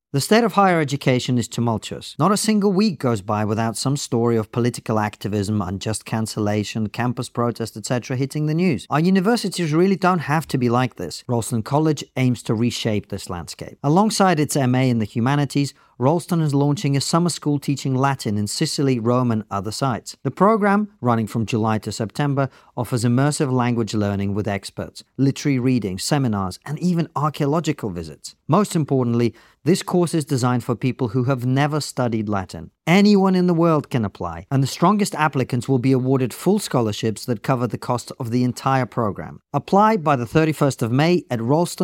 The state of higher education is tumultuous. Not a single week goes by without some story of political activism, unjust cancellation, campus protest, etc. hitting the news. Our universities really don't have to be like this. Ralston College aims to reshape this landscape. Alongside its MA in the humanities, Ralston is launching a summer school teaching Latin in Sicily, Rome and other sites. The program, running from July to September, offers immersive language learning with experts, literary reading, seminars, and even archaeological visits. Most importantly, this course is designed for people who have never studied Latin. Anyone in the world can apply, and the strongest applicants will be awarded full scholarships that cover the cost of the entire program. Apply by the 31st of May at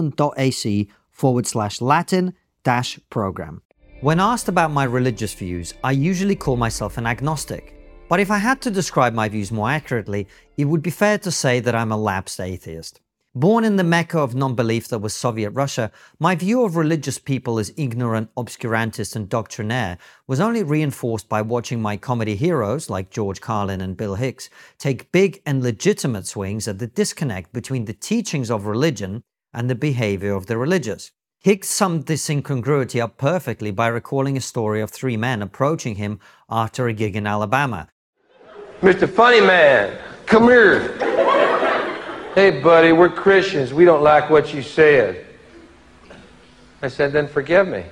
ralston.ac/Latin-program. When asked about my religious views, I usually call myself an agnostic. But if I had to describe my views more accurately, it would be fair to say that I'm a lapsed atheist. Born in the Mecca of non-belief that was Soviet Russia, my view of religious people as ignorant, obscurantist and doctrinaire was only reinforced by watching my comedy heroes like George Carlin and Bill Hicks take big and legitimate swings at the disconnect between the teachings of religion and the behavior of the religious. Hicks summed this incongruity up perfectly by recalling a story of three men approaching him after a gig in Alabama. Mr. Funny Man, come here. Hey, buddy, we're Christians. We don't like what you said. I said, then forgive me.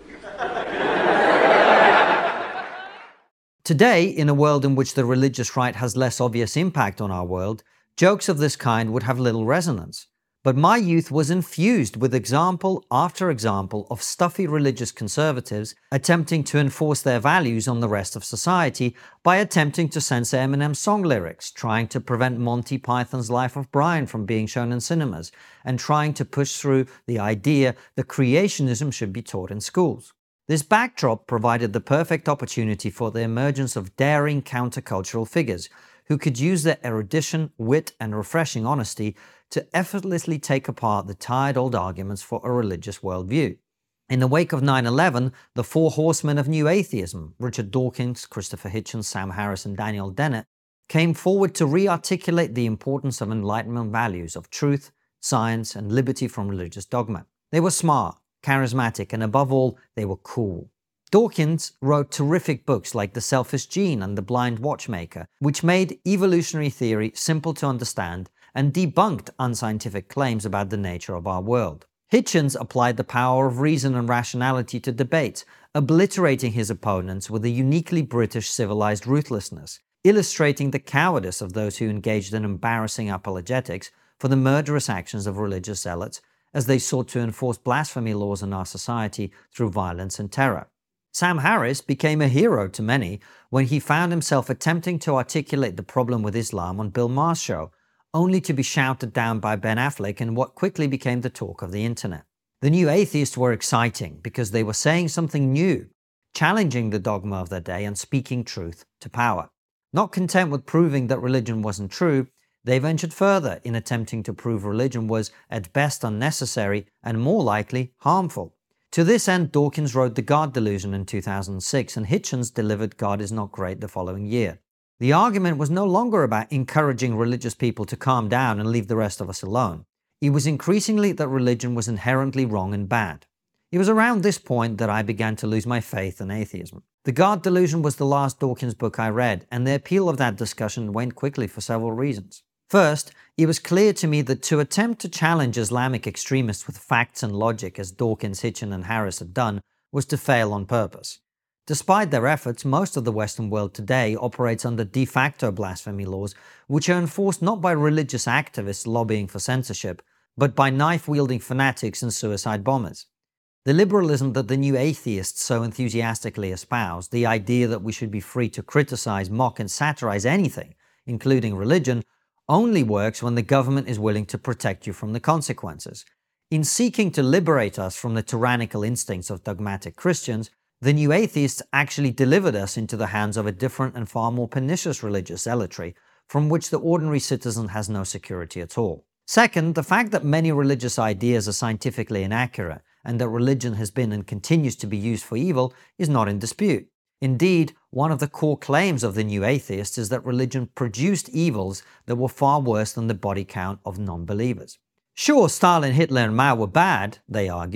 Today, in a world in which the religious right has less obvious impact on our world, jokes of this kind would have little resonance. But my youth was infused with example after example of stuffy religious conservatives attempting to enforce their values on the rest of society by attempting to censor Eminem's song lyrics, trying to prevent Monty Python's Life of Brian from being shown in cinemas, and trying to push through the idea that creationism should be taught in schools. This backdrop provided the perfect opportunity for the emergence of daring countercultural figures who could use their erudition, wit, and refreshing honesty to effortlessly take apart the tired old arguments for a religious worldview. In the wake of 9/11, the four horsemen of new atheism, Richard Dawkins, Christopher Hitchens, Sam Harris, and Daniel Dennett, came forward to re-articulate the importance of Enlightenment values of truth, science, and liberty from religious dogma. They were smart, charismatic, and above all, they were cool. Dawkins wrote terrific books like The Selfish Gene and The Blind Watchmaker, which made evolutionary theory simple to understand and debunked unscientific claims about the nature of our world. Hitchens applied the power of reason and rationality to debates, obliterating his opponents with a uniquely British civilized ruthlessness, illustrating the cowardice of those who engaged in embarrassing apologetics for the murderous actions of religious zealots as they sought to enforce blasphemy laws in our society through violence and terror. Sam Harris became a hero to many when he found himself attempting to articulate the problem with Islam on Bill Maher's show, only to be shouted down by Ben Affleck in what quickly became the talk of the internet. The new atheists were exciting because they were saying something new, challenging the dogma of their day and speaking truth to power. Not content with proving that religion wasn't true, they ventured further in attempting to prove religion was at best unnecessary and more likely harmful. To this end, Dawkins wrote The God Delusion in 2006 and Hitchens delivered God is Not Great the following year. The argument was no longer about encouraging religious people to calm down and leave the rest of us alone. It was increasingly that religion was inherently wrong and bad. It was around this point that I began to lose my faith in atheism. The God Delusion was the last Dawkins book I read, and the appeal of that discussion waned quickly for several reasons. First, it was clear to me that to attempt to challenge Islamic extremists with facts and logic, as Dawkins, Hitchens, and Harris had done, was to fail on purpose. Despite their efforts, most of the Western world today operates under de facto blasphemy laws, which are enforced not by religious activists lobbying for censorship, but by knife-wielding fanatics and suicide bombers. The liberalism that the new atheists so enthusiastically espouse, the idea that we should be free to criticize, mock, and satirize anything, including religion, only works when the government is willing to protect you from the consequences. In seeking to liberate us from the tyrannical instincts of dogmatic Christians, the new atheists actually delivered us into the hands of a different and far more pernicious religious zealotry, from which the ordinary citizen has no security at all. Second, the fact that many religious ideas are scientifically inaccurate, and that religion has been and continues to be used for evil, is not in dispute. Indeed, one of the core claims of the new atheists is that religion produced evils that were far worse than the body count of non-believers. Sure, Stalin, Hitler, and Mao were bad, they argued,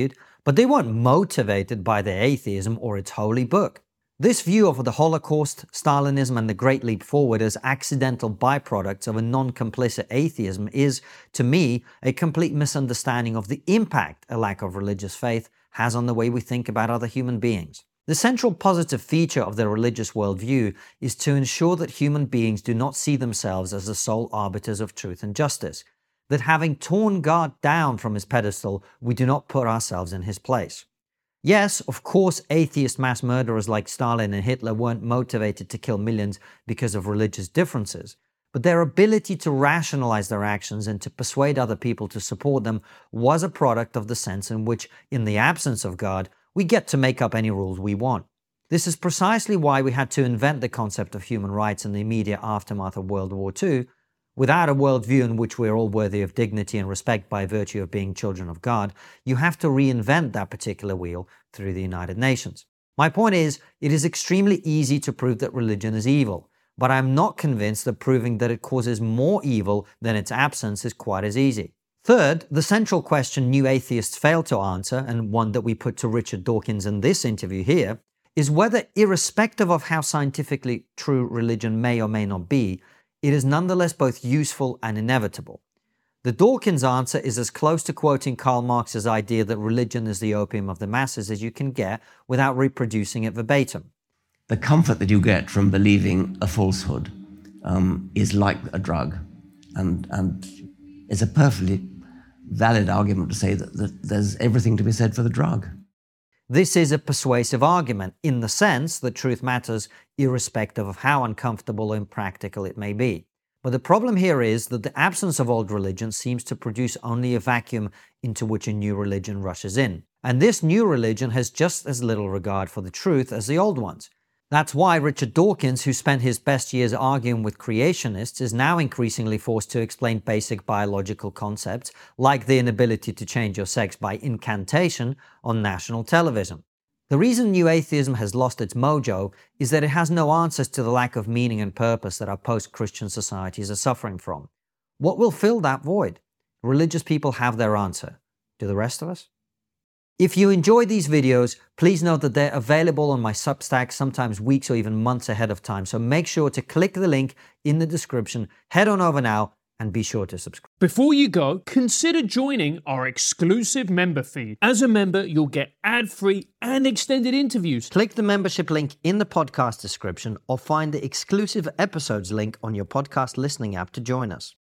but they weren't motivated by their atheism or its holy book. This view of the Holocaust, Stalinism, and the Great Leap Forward as accidental byproducts of a non-complicit atheism is, to me, a complete misunderstanding of the impact a lack of religious faith has on the way we think about other human beings. The central positive feature of the religious worldview is to ensure that human beings do not see themselves as the sole arbiters of truth and justice, that having torn God down from his pedestal, we do not put ourselves in his place. Yes, of course, atheist mass murderers like Stalin and Hitler weren't motivated to kill millions because of religious differences, but their ability to rationalize their actions and to persuade other people to support them was a product of the sense in which, in the absence of God, we get to make up any rules we want. This is precisely why we had to invent the concept of human rights in the immediate aftermath of World War II. Without a worldview in which we're all worthy of dignity and respect by virtue of being children of God, you have to reinvent that particular wheel through the United Nations. My point is, it is extremely easy to prove that religion is evil, but I'm not convinced that proving that it causes more evil than its absence is quite as easy. Third, the central question new atheists fail to answer, and one that we put to Richard Dawkins in this interview here, is whether, irrespective of how scientifically true religion may or may not be, it is nonetheless both useful and inevitable. The Dawkins answer is as close to quoting Karl Marx's idea that religion is the opium of the masses as you can get without reproducing it verbatim. The comfort that you get from believing a falsehood is like a drug, and it's a perfectly valid argument to say that there's everything to be said for the drug. This is a persuasive argument in the sense that truth matters irrespective of how uncomfortable or impractical it may be. But the problem here is that the absence of old religion seems to produce only a vacuum into which a new religion rushes in. And this new religion has just as little regard for the truth as the old ones. That's why Richard Dawkins, who spent his best years arguing with creationists, is now increasingly forced to explain basic biological concepts, like the inability to change your sex by incantation, on national television. The reason new atheism has lost its mojo is that it has no answers to the lack of meaning and purpose that our post-Christian societies are suffering from. What will fill that void? Religious people have their answer. Do the rest of us? If you enjoy these videos, please note that they're available on my Substack sometimes weeks or even months ahead of time, so make sure to click the link in the description, head on over now, and be sure to subscribe. Before you go, consider joining our exclusive member feed. As a member, you'll get ad-free and extended interviews. Click the membership link in the podcast description or find the exclusive episodes link on your podcast listening app to join us.